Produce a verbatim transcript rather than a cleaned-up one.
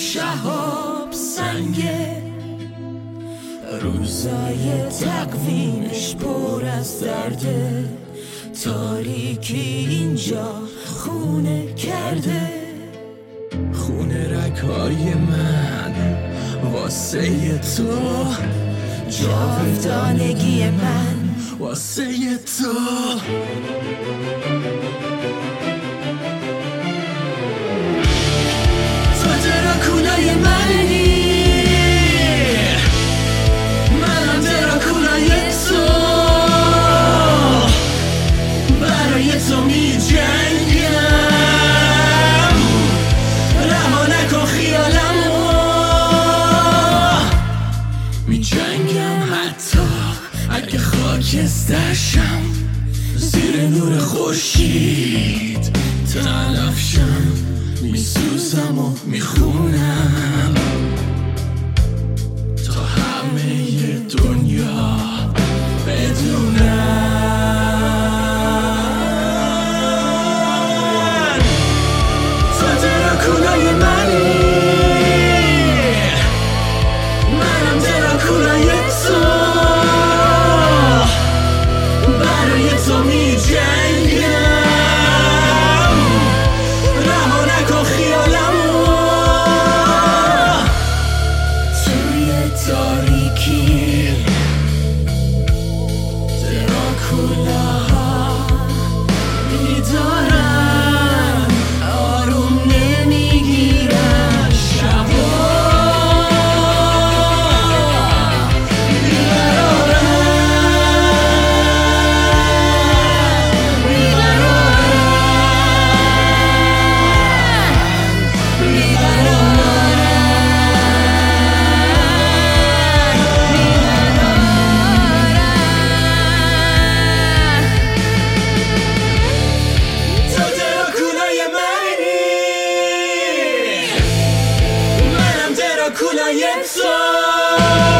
شهاب سنگه، روزای تقویمش پر از درده، تاریکی اینجا خونه کرده. خونه رگهای من واسه تو، جاودانگی من واسه تو. تو دراکولای منی، منم دراکولای تو، برای تو می جنگم، رها نکن خیالمو. می جنگم حتی اگه خاکسترشم، زیر نور خورشید تلف شم. می سوزم و می خونم تا همه دنیا بدونم تو دراکولای منی، منم دراکولای تو، برای تو می جنگم، رها نکن خیالمو. توی تاریکی دراکولاها بیدارن، آروم نمیگیرن شبا، بیقرارن بیقرارن بیقرارن تو دراکولای منی، منم دراکولای تو.